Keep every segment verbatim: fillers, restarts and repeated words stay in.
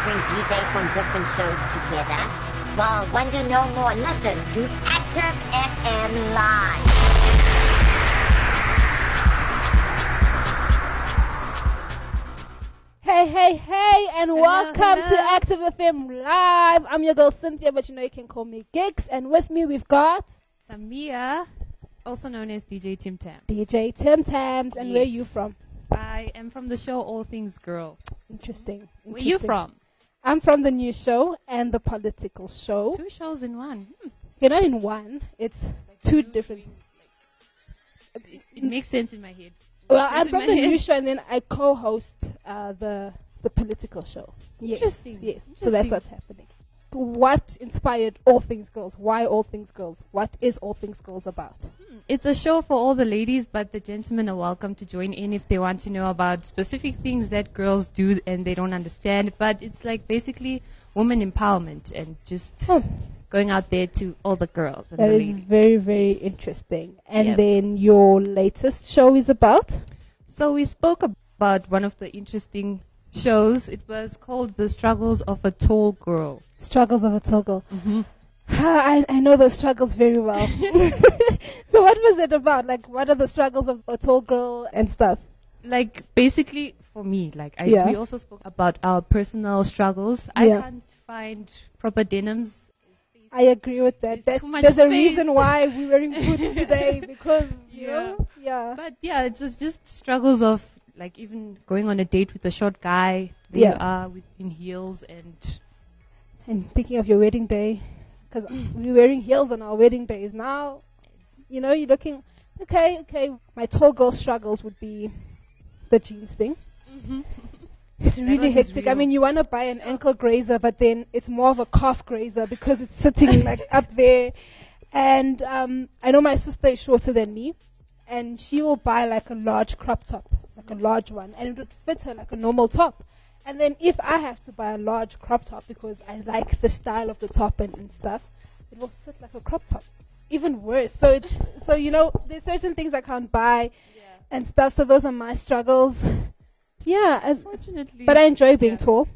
bring D Js from different shows together? Well, wonder no more. Listen to Active F M Live. Hey, hey, hey, and Hello, welcome hello. to Active F M Live. I'm your girl Cynthia, but you know you can call me Gigs. And with me we've got Samia, also known as D J Tim Tam. D J Tim Tams. And where are Yes. you from? I am from the show All Things Girl. Interesting. Where are you Interesting. from? I'm from the news show and the political show. Two shows in one. Hmm. You're not in one. It's two different. It, it makes sense in my head. Well, Makes I'm sense from in the my head. news show and then I co-host uh, the the political show. Yes. Interesting. Yes. So that's Interesting. what's happening. What inspired All Things Girls? Why All Things Girls? What is All Things Girls about? Hmm. It's a show for all the ladies, but the gentlemen are welcome to join in if they want to know about specific things that girls do and they don't understand. But it's like basically women empowerment and just Oh, going out there to all the girls and that the is ladies. very, very interesting. And Yep. then your latest show is about? So we spoke about one of the interesting shows. It was called The Struggles of a Tall Girl. Struggles of a Tall Girl. Mm-hmm. I, I know those struggles very well. So what was it about? Like, what are the struggles of a tall girl and stuff? Like basically for me, like I, Yeah. we also spoke about our personal struggles. Yeah. I can't find proper denims. I agree with that. There's that too much there's a space. reason why we're wearing boots today because, you Yeah. know, yeah. But yeah, it was just struggles of like even going on a date with a short guy. There Yeah. you are with, in heels and And thinking of your wedding day, because we're wearing heels on our wedding days now, you know, you're looking, okay, okay, my tall girl struggles would be the jeans thing. It's really one is hectic. I real. mean, you want to buy an ankle grazer, but then it's more of a calf grazer because it's sitting like up there. And um, I know my sister is shorter than me, and she will buy like a large crop top, like a large one, and it would fit her like a normal top. And then if I have to buy a large crop top because I like the style of the top and, and stuff, it will sit like a crop top. Even worse. So it's so you know there's certain things I can't buy and stuff. So those are my struggles. Yeah, as, Unfortunately, but I enjoy being yeah. tall.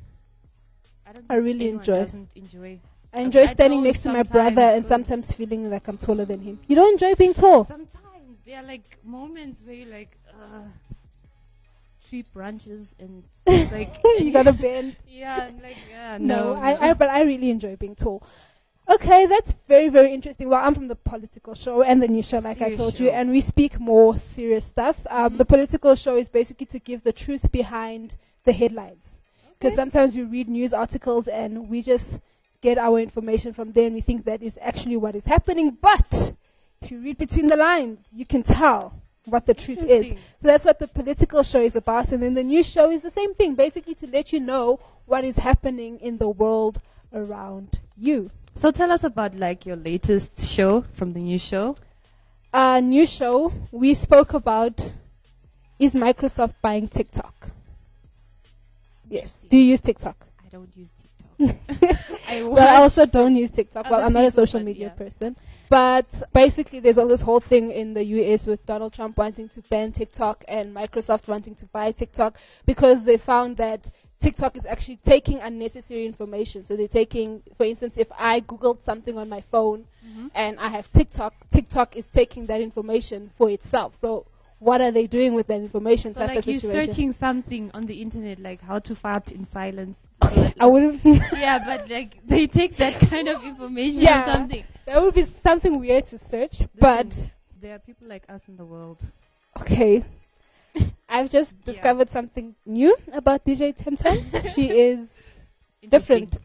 I, don't I think really anyone enjoy. Doesn't enjoy. I enjoy I standing don't next to my sometimes, brother and 'cause- sometimes feeling like I'm taller than him. You don't enjoy being tall? Sometimes there are like moments where you're like, uh, tree branches and like You gotta bend. yeah, and like yeah, No, no, I, I, but I really enjoy being tall. Okay, that's very, very interesting. Well, I'm from the political show and the news show, like I Serious told you, shows. and we speak more serious stuff. Um, Mhm. The political show is basically to give the truth behind the headlines. Because Okay. sometimes we read news articles and we just get our information from there and we think that is actually what is happening. But if you read between the lines, you can tell what the truth is. Interesting. So that's what the political show is about. And then the news show is the same thing, basically to let you know what is happening in the world around you. So tell us about like your latest show from the new show. Uh, new show, we spoke about is Microsoft buying TikTok? Yes. Interesting. Do you use TikTok? I don't use TikTok. I Well, I also don't use TikTok. Well, other I'm not a people, social but media yeah. person. But basically, there's all this whole thing in the U S with Donald Trump wanting to ban TikTok and Microsoft wanting to buy TikTok because they found that TikTok is actually taking unnecessary information. So they're taking, for instance, if I Googled something on my phone Mhm. and I have TikTok, TikTok is taking that information for itself. So what are they doing with that information? So type like of you're situation. searching something on the internet, like how to fart in silence. So that, I wouldn't. yeah, but like they take that kind of information Yeah. or something. That would be something weird to search, but Listen, there are people like us in the world. okay. I've just Yeah. discovered something new about D J Temtem. She is Interesting. different.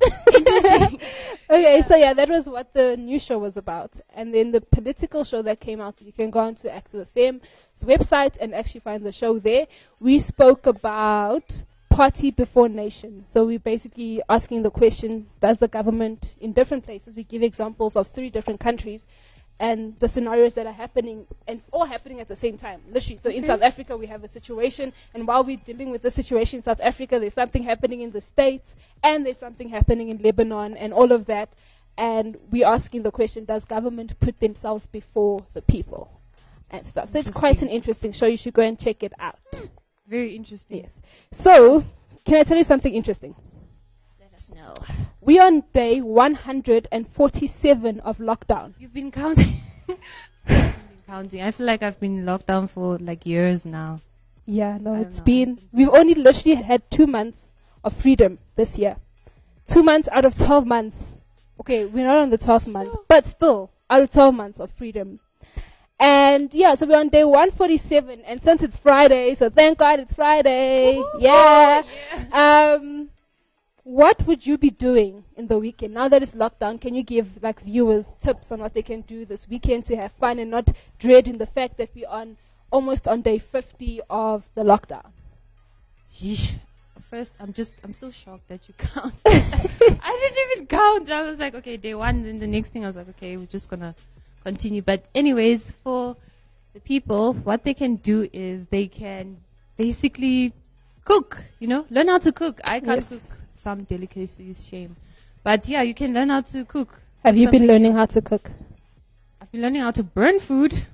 Okay, so yeah, that was what the new show was about. And then the political show that came out, you can go onto Active F M's website and actually find the show there. We spoke about party before nation. So we're basically asking the question, does the government in different places, we give examples of three different countries, and the scenarios that are happening, and it's all happening at the same time, literally. So in Okay. South Africa, we have a situation, and while we're dealing with the situation in South Africa, there's something happening in the States, and there's something happening in Lebanon, and all of that. And we're asking the question, does government put themselves before the people and stuff? So it's quite an interesting show. You should go and check it out. Very interesting. Yes. So, can I tell you something interesting? Let us No. We're on day one hundred forty-seven of lockdown. You've been counting. I've been counting. I feel like I've been in lockdown for like years now. Yeah, no, I it's don't know. been, we've only literally had two months of freedom this year. Two months out of twelve months. Okay, we're not on the twelfth month, but still, out of twelve months of freedom. And yeah, so we're on day one forty-seven, and since it's Friday, so thank God it's Friday. Woo-hoo. Yeah. Yeah. Um, what would you be doing in the weekend? Now that it's lockdown, can you give like viewers tips on what they can do this weekend to have fun and not dreading the fact that we're on almost on day fifty of the lockdown? Yeesh. First, I'm just, I'm so shocked that you count. I didn't even count. I was like, okay, day one. Then the next thing I was like, okay, we're just going to continue. But anyways, for the people, what they can do is they can basically cook, you know, learn how to cook. I can't Yes. cook some delicacies, shame. But yeah, you can learn how to cook. Have you been Something learning new. how to cook? I've been learning how to burn food. It's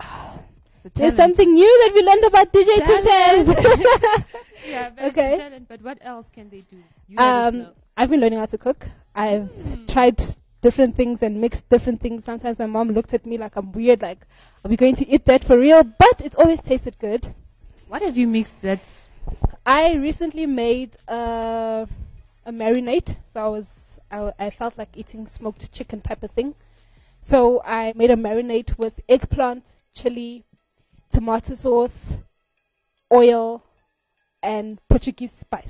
a There's talent. something new that we learned about D J Talent. Tutez. Yeah, but Okay. it's a talent. But what else can they do? You let us Um, know. I've been learning how to cook. I've Mm. tried different things and mixed different things. Sometimes my mom looked at me like I'm weird, like, are we going to eat that for real? But it always tasted good. What have you mixed that's I recently made uh, a marinade. So I was, I, I felt like eating smoked chicken type of thing. So I made a marinade with eggplant, chili, tomato sauce, oil, and Portuguese spice.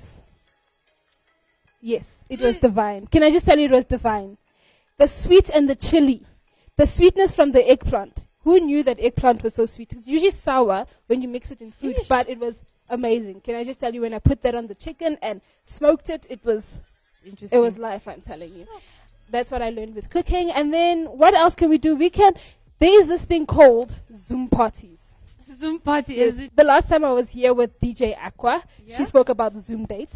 Yes, it was divine. Can I just tell you it was divine? The sweet and the chili. The sweetness from the eggplant. Who knew that eggplant was so sweet? It's usually sour when you mix it in food, Yeesh. but it was amazing. Can I just tell you, when I put that on the chicken and smoked it, it was interesting? it was life, I'm telling you. That's what I learned with cooking. And then what else can we do? We can, there is this thing called Zoom parties. Zoom party, Yes. is it? The last time I was here with D J Aqua, Yeah? she spoke about Zoom dates.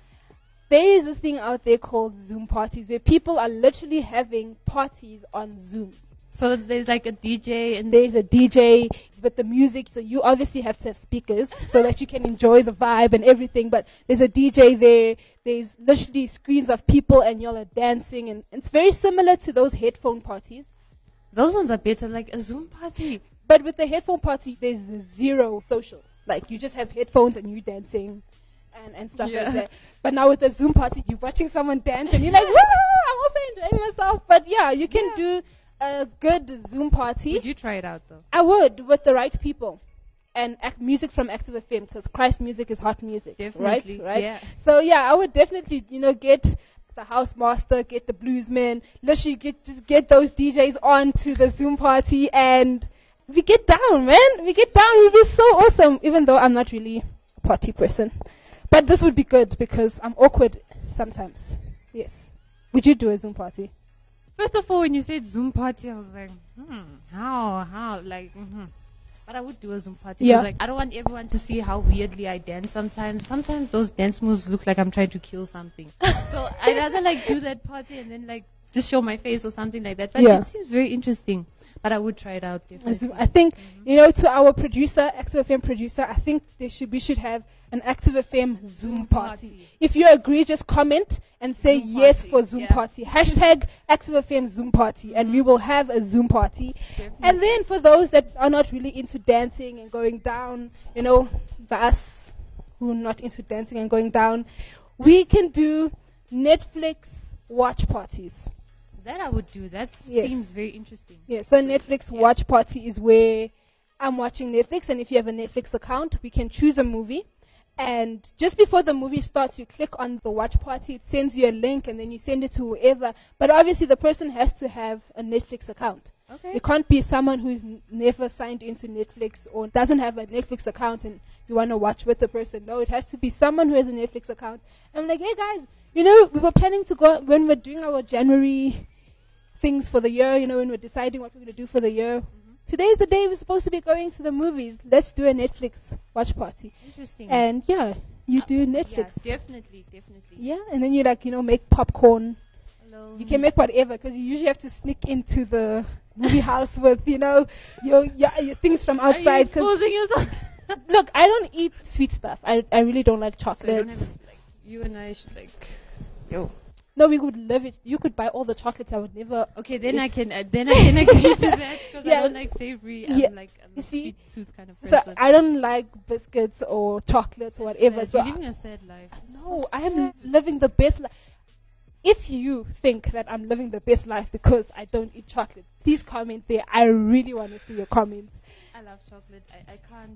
There is this thing out there called Zoom parties where people are literally having parties on Zoom. So there's like a D J and There's a D J with the music, so you obviously have to have speakers so that you can enjoy the vibe and everything, but there's a D J there, there's literally screens of people and y'all are dancing, and it's very similar to those headphone parties. those ones are better, like a Zoom party. But with the headphone party, there's zero social. Like, you just have headphones and you dancing and, and stuff Yeah. like that. But now with the Zoom party, you're watching someone dance and you're like, woo, I'm also enjoying myself. But yeah, you can Yeah. do a good Zoom party. Would you try it out though? I would, with the right people. And ac- music from Active F M, because Christ music is hot music. Definitely, Right? Right? yeah. So yeah, I would definitely, you know, get the house master, get the bluesman, literally get, just get those D Js on to the Zoom party, and we get down, man. We get down. It would be so awesome, even though I'm not really a party person. But this would be good because I'm awkward sometimes. Yes. Would you do a Zoom party? First of all, when you said Zoom party, I was like, hmm, how, how, like, hmm But I would do a Zoom party. 'Cause, Yeah. like, I don't want everyone to see how weirdly I dance sometimes. Sometimes those dance moves look like I'm trying to kill something. So I'd rather like do that party and then like just show my face or something like that. But Yeah. it seems very interesting. But I would try it out A definitely. Zoom- I think, you know, to our producer, Active F M producer, I think they should, we should have an Active F M Zoom Zoom party. party. If you agree, just comment and say Zoom yes party, for Zoom yeah. party. Hashtag Active F M Zoom party, and we will have a Zoom party. Definitely. And then for those that are not really into dancing and going down, you know, the us who are not into dancing and going down, we can do Netflix watch parties. That I would do. That Yes. seems very interesting. Yeah, so So, Netflix yeah. watch party is where I'm watching Netflix, and if you have a Netflix account, we can choose a movie. And just before the movie starts, you click on the watch party, it sends you a link, and then you send it to whoever. But obviously, the person has to have a Netflix account. Okay. It can't be someone who's n- never signed into Netflix or doesn't have a Netflix account and you want to watch with the person. No, it has to be someone who has a Netflix account. I'm like, hey guys, you know, we were planning to go, when we're doing our January things for the year, you know, when we're deciding what we're going to do for the year. Today is the day we're supposed to be going to the movies. Let's do a Netflix watch party. Interesting. And yeah, you Uh, do Netflix. Yeah, definitely, definitely. Yeah, and then you like, you know, make popcorn. Hello. You can make whatever, because you usually have to sneak into the movie house with, you know, your, your, your things from Are you outside. 'Cause exposing yourself? look, I don't eat sweet stuff. I I really don't like So you chocolate. don't have, like, you and I should like, yo. No, we would live it. You could buy all the chocolates. I would never. Okay, then I It's- can uh, then I can agree to that because Yeah. I don't like savory. I'm Yeah. like I'm You a see? sweet tooth kind of So person. I don't like biscuits or chocolates or whatever. Sad. So You're I- living a sad life. It's no, so I am sad. living the best life. If you think that I'm living the best life because I don't eat chocolate, please comment there. I really want to see your comments. I love chocolate. I, I can't.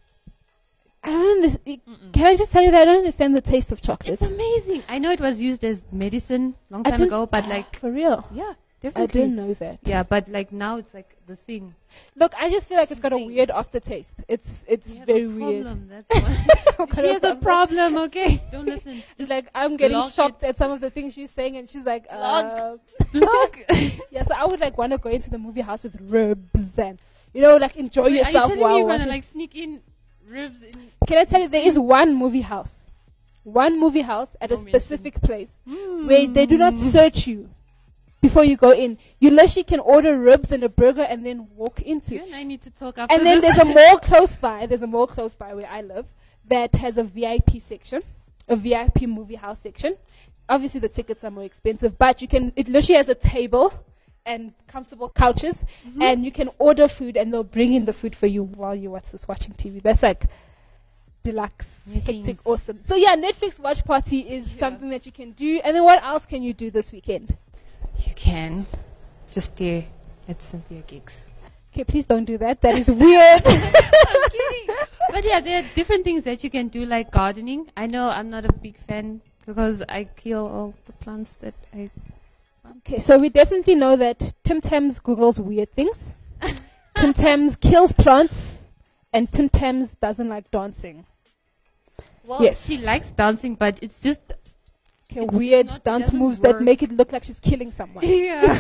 I don't understand. Mm-mm. Can I just tell you that I don't understand the taste of chocolate? It's amazing. I know it was used as medicine long I time didn't- ago, but like for real, yeah, I definitely. didn't know that. Yeah, but like now it's like the thing. Look, I just feel like it's got a Thing. weird aftertaste. It's it's You have very a weird. problem. That's why. She has a problem. Okay, don't listen. It's like I'm getting Block shocked at some of the things she's saying, and she's like, uh, Block. yeah. So I would like want to go into the movie house with ribs and you know like enjoy Are you yourself telling while me you're gonna watching. like sneak in ribs in? Can I tell you there is one movie house, one movie house at a Don't mention. specific place where they do not search you before you go in. You literally can order ribs and a burger and then walk into. You and I need to talk after And then this. there's a mall close by. There's a mall close by where I live that has a V I P section, a V I P movie house section. Obviously, the tickets are more expensive, but you can. It literally has a table and comfortable couches, Mm-hmm. and you can order food, and they'll bring in the food for you while you watch this watching T V. That's like deluxe, Meetings. hectic, awesome. So yeah, Netflix watch party is Yeah. something that you can do. And then what else can you do this weekend? You can just stare at Cynthia gigs. Okay, please don't do that. That is weird. I'm kidding. But yeah, there are different things that you can do, like gardening. I know I'm not a big fan because I kill all the plants that I. Okay, so we definitely know that Tim Tams Googles weird things. Tim Tams kills plants, and Tim Tams doesn't like dancing. Well, Yes. she likes dancing, but it's just Okay, It's weird not- it dance doesn't moves work. that make it look like she's killing someone. yeah.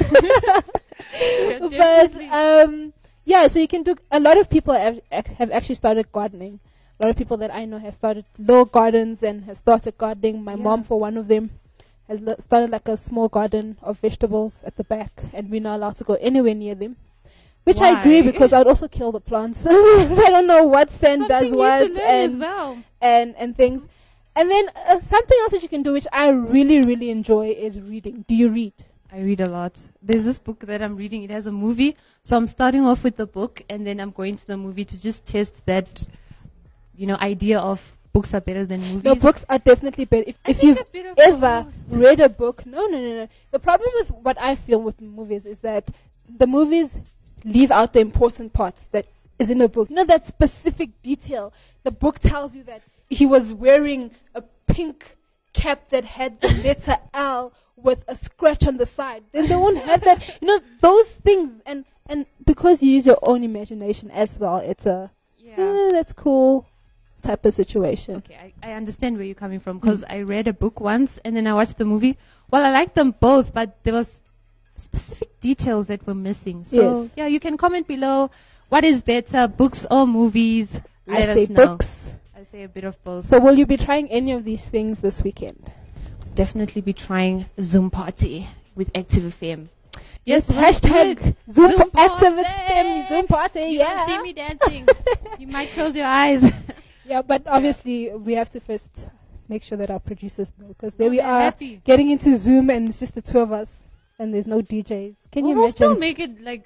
Yeah, but definitely. um, yeah, so you can do. A lot of people have, ac- have actually started gardening. A lot of people that I know have started little gardens and have started gardening. My Yeah. mom, for one of them, has lo- started like a small garden of vegetables at the back, and we're not allowed to go anywhere near them. Which I agree Why? because I'd also kill the plants. I don't know what scent does Something what new to learn as and well. and and things. And then uh, something else that you can do, which I really really enjoy, is reading. Do you read? I read a lot. There's this book that I'm reading. It has a movie, so I'm starting off with the book, and then I'm going to the movie to just test that, you know, idea of books are better than movies. No, books are definitely better. If, I if think you've a bit of ever both. read a book, no, no, no, no. The problem with what I feel with movies is that the movies leave out the important parts that is in the book. You know, that specific detail. The book tells you that he was wearing a pink cap that had the letter L with a scratch on the side. Then they won't have that. You know, those things. And, and because you use your own imagination as well, it's a, Yeah. eh, that's cool type of situation. Okay, I, I understand where you're coming from because I read a book once and then I watched the movie. Well, I liked them both, but there was specific details that were missing. So Yes. yeah, you can comment below. What is better, books or movies? Let I say us know. books. I say a bit of both. So will you be trying any of these things this weekend? Definitely be trying Zoom party with Active F M. Yes, let's do hashtag it. Zoom, Zoom pa- active party. STEM, Zoom party, You yeah. don't see me dancing. You might close your eyes. Yeah, but obviously we have to first make sure that our producers know because there Oh, we they're are happy. getting into Zoom and it's just the two of us and there's no D Js. Can you we'll imagine? still make it like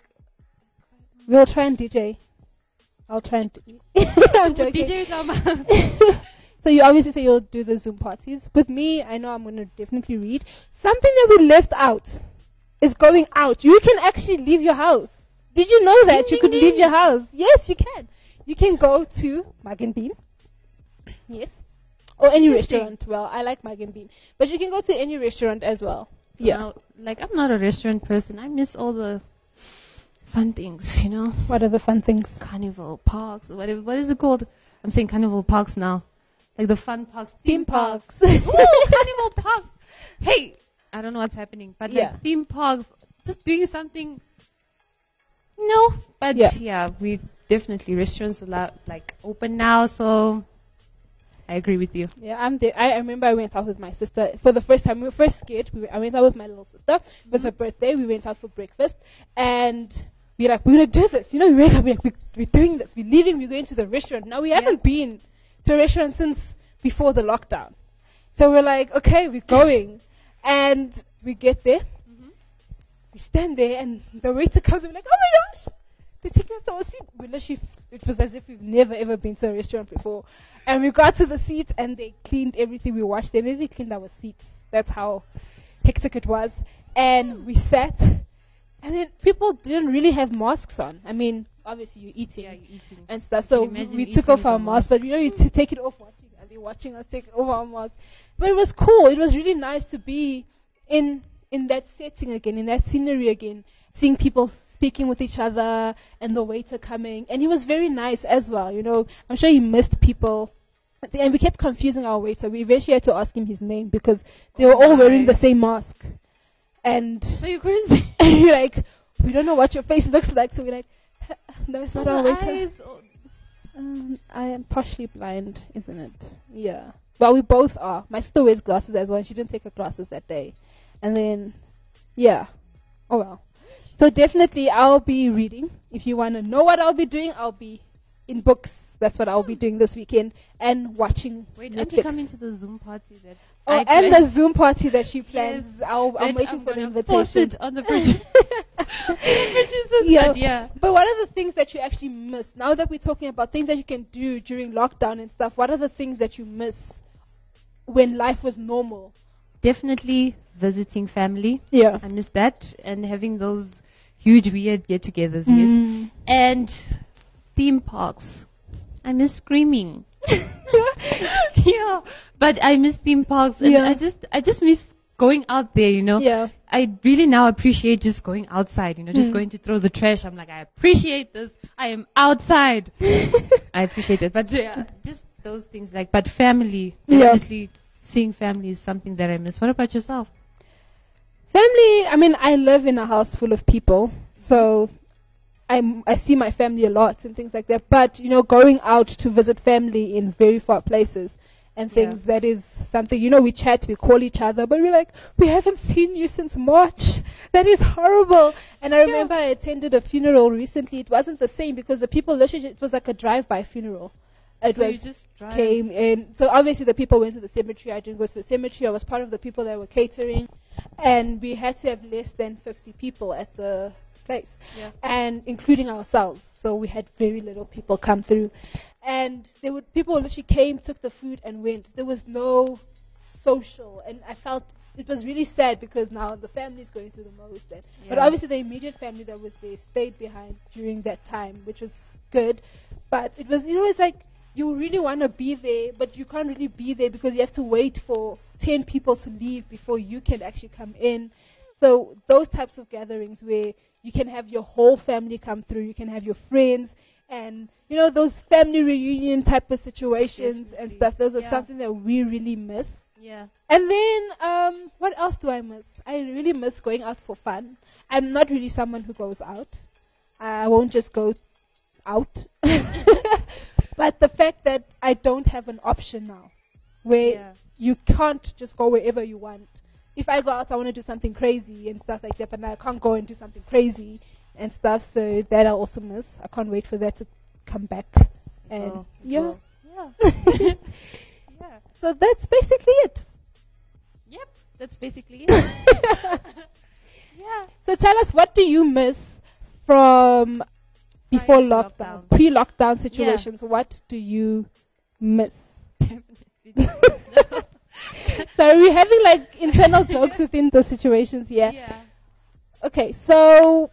We'll try and D J. I'll try and. D- I'm with joking. D Js on my So you obviously say you'll do the Zoom parties. With me, I know I'm going to definitely read. Something that we left out is going out. You can actually leave your house. Did you know that Ding, you ding, could ding. leave your house? Yes, you can. You can go to Mug and Bean. Yes. Or any Interesting. restaurant. Well, I like Mug and Bean. But you can go to any restaurant as well. So Yeah. now, like I'm not a restaurant person. I miss all the fun things, you know, What are the fun things? carnival parks, or whatever. What is it called? I'm saying carnival parks now, like the fun parks, Theme parks. Ooh, carnival parks. Hey, I don't know what's happening, but Yeah. like theme parks, just doing something. No, but Yeah. yeah, we definitely restaurants are lo- like open now, so I agree with you. Yeah, I'm there. I I remember I went out with my sister for the first time. We were first scared. We were, I went out with my little sister. It was her birthday. We went out for breakfast, and we were like, we're gonna do this. You know, we wake up, we're like, we, we're doing this. We're leaving. We're going to the restaurant. Now we haven't been to a restaurant since before the lockdown. So we're like, okay, we're going. And we get there. Mm-hmm. We stand there, and the waiter comes and we're like, oh my gosh, they're taking us to our seat. We literally, it was as if we've never ever been to a restaurant before. And we got to the seats, and they cleaned everything. We watched them. They cleaned our seats. That's how hectic it was. And we sat, and then people didn't really have masks on. I mean, obviously you're eating, Yeah, you're eating. and stuff. So Can you imagine we eating took off with our a masks, mask? but you know, you t- take it off watching, and they're watching us take off our masks. But it was cool. It was really nice to be in in that setting again, in that scenery again, seeing people speaking with each other, and the waiter coming, and he was very nice as well. You know, I'm sure he missed people. And we kept confusing our waiter. We eventually had to ask him his name because they were all wearing the same mask. And So you couldn't see and we're like, we don't know what your face looks like. So we're like, no, it's not our the waiter. eyes. or- Um, I am partially blind, isn't it? Yeah. Well, we both are. My sister wears glasses as well, and she didn't take her glasses that day. And then, yeah. Oh well. So definitely I'll be reading. If you want to know what I'll be doing, I'll be in books. That's what I'll be doing this weekend. And watching Wait, aren't Netflix. you coming to the Zoom party that Oh, I and planned? the Zoom party that she plans. I'll, I'm That waiting I'm for the gonna post invitation. it on the producer. producers, Yeah. but yeah. But what are the things that you actually miss? Now that we're talking about things that you can do during lockdown and stuff, what are the things that you miss when life was normal? Definitely visiting family. Yeah. I miss that, and having those huge weird get-togethers. Yes, Mm. and theme parks. I miss screaming. Yeah, but I miss theme parks, and Yeah. I just I just miss going out there. You know. Yeah. I really now appreciate just going outside. You know, just Mm. going to throw the trash. I'm like, I appreciate this. I am outside. I appreciate it, but yeah, just those things like. But family, Yeah. definitely seeing family is something that I miss. What about yourself? Family, I mean, I live in a house full of people, so I'm, I see my family a lot and things like that. But, you know, going out to visit family in very far places and things, Yeah. that is something, you know, we chat, we call each other, but we're like, we haven't seen you since March. That is horrible. And I Sure. remember I attended a funeral recently. It wasn't the same because the people literally, it was like a drive-by funeral. It So was you just drive. came in. So obviously the people went to the cemetery. I didn't go to the cemetery. I was part of the people that were catering, and we had to have less than fifty people at the place, Yeah. and including ourselves. So we had very little people come through, and there would people literally came, took the food, and went. There was no social, and I felt it was really sad because now the family is going through the most. And, But Yeah. obviously the immediate family that was there stayed behind during that time, which was good. But it was, you know, it's like you really want to be there, but you can't really be there because you have to wait for ten people to leave before you can actually come in. So those types of gatherings where you can have your whole family come through, you can have your friends, and you know those family reunion type of situations and Definitely. stuff. Those are Yeah. something that we really miss. Yeah. And then, um, what else do I miss? I really miss going out for fun. I'm not really someone who goes out. I won't just go out. But the fact that I don't have an option now, where Yeah. you can't just go wherever you want. If I go out, I want to do something crazy and stuff like that, but now I can't go and do something crazy and stuff. So that I also miss. I can't wait for that to come back. And will. It yeah, will. yeah. Yeah. So that's basically it. Yep. That's basically it. Yeah. So tell us, what do you miss from before Prior to lockdown, lockdown. pre-lockdown situations? What do you miss? Definitely. So we're having like internal jokes within the situations here. Yeah. Okay, so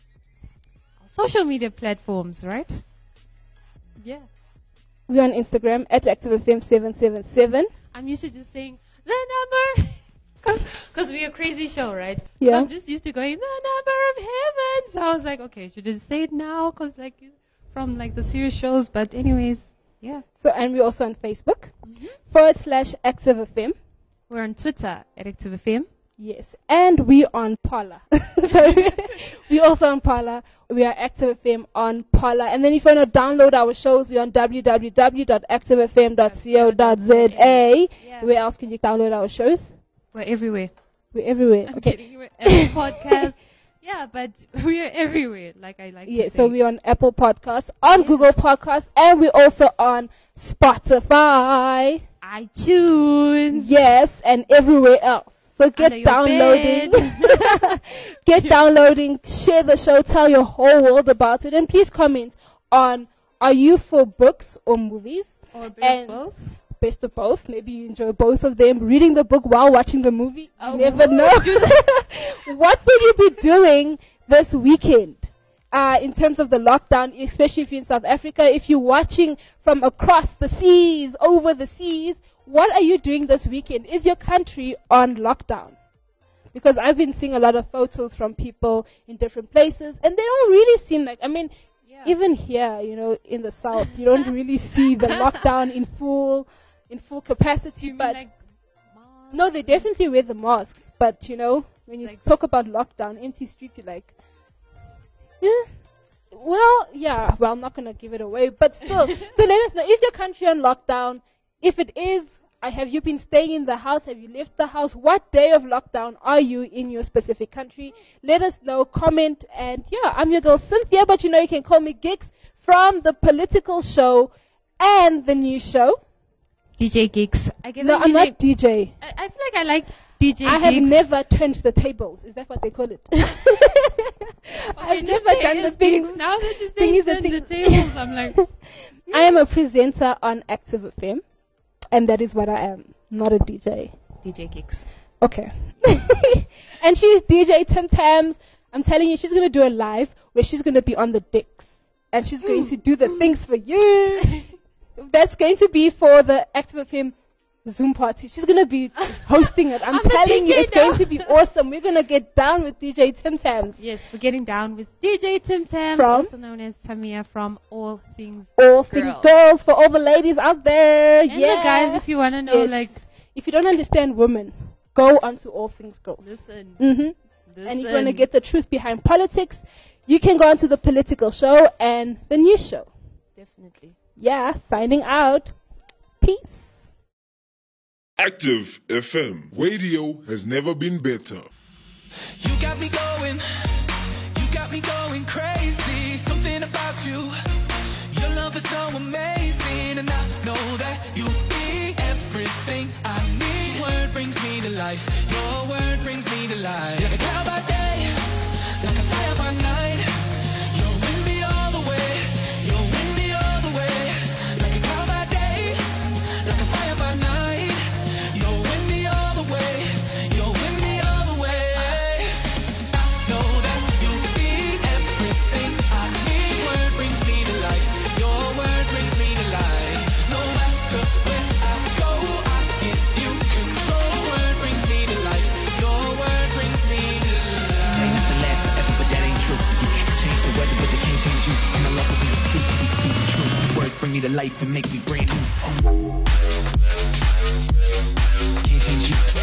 Social media platforms, right? Yeah. we're on Instagram at ActiveFM seven seven seven. I'm used to just saying the number. Because we're a crazy show, right? So Yeah. I'm just used to going, the number of heaven. So I was like, okay, should I say it now? Because like, from like the serious shows. But anyways, yeah. So and we're also on Facebook Mm-hmm. forward slash ActiveFM. We're on Twitter at ActiveFM. Yes, and we're on Parler. So we're also on Parler. We are Active F M on Parler. And then if you want to download our shows, we're on w w w dot active f m dot co dot z a. Yeah. Where else can you download our shows? We're everywhere. We're everywhere. I'm Okay. kidding. We're Apple Podcast. Yeah, but we're everywhere, like I like Yeah, to say. so we're on Apple Podcasts, on Yeah. Google Podcasts, and we're also on Spotify. iTunes. Yes, and everywhere else. So get Under your downloading. bed. Get downloading. Share the show. Tell your whole world about it. And please comment on, are you for books or movies? Or a bit And of both. best of both. Maybe you enjoy both of them. Reading the book while watching the movie. Oh, You never woo, know. do What will you be doing this weekend? Uh, in terms of the lockdown, especially if you're in South Africa, if you're watching from across the seas, over the seas, what are you doing this weekend? Is your country on lockdown? Because I've been seeing a lot of photos from people in different places, and they don't really seem like, I mean, Yeah. even here, you know, in the south, you don't really see the lockdown in full, in full capacity. You mean But like masks? no, they definitely wear the masks. But you know, when you Like- talk about lockdown, empty streets, you're like, yeah. Well, yeah. Well, I'm not gonna give it away, but still. So let us know: is your country on lockdown? If it is, uh, have you been staying in the house? Have you left the house? What day of lockdown are you in your specific country? Let us know. Comment, and yeah, I'm your girl Cynthia, but you know you can call me Gigs from the Political Show and the News Show. D J Gigs. I get No, that I'm you not like- D J. I, I feel like I like D J I have Gigs. never turned the tables. Is that what they call it? Okay, I've just never say done the it's things. Gigs. Now that you Thing say is the turn the thing- tables, I'm like, I am a presenter on Active F M, and that is what I am, not a D J. D J Gigs. Okay. And she's D J Tim Tams. I'm telling you, she's going to do a live where she's going to be on the decks, and she's going to do the things for you. That's going to be for the Active F M Zoom party. She's going to be hosting it. I'm, I'm a telling D you, J it's now. going to be awesome. We're going to get down with D J Tim Tams. Yes, we're getting down with D J Tim Tams, From? also known as Tamia from All Things All things Girls. girls, for all the ladies out there. And yeah. the guys, if you want to know, Yes. like, if you don't understand women, go onto All Things Girls. listen, Mm-hmm. listen. And if you want to get the truth behind politics, you can go onto the Political Show and the News Show. Definitely. Yeah, signing out. Peace. Active F M. Radio has never been better. You got me going, you got me going crazy. Something about you, your love is so amazing. And I know that you be everything I need. Word brings me to life, your word brings me to life. Like a cloud by day, like a fire by night. You're with me all the way, you're with me all the way. Like a cloud by day, like a fire by night. You're with me all the way, you're with me all the way. Know that you'll be everything I need. Word brings me to life. Your word brings me to life. No matter where I go, I give you control. Word brings me to life. Your word brings me to life. May not last forever, but that ain't true. You can change the weather, but they can't change you. I'm in love with when you speak, you speak the truth. Words bring me to life and make me brand new. Can't change you.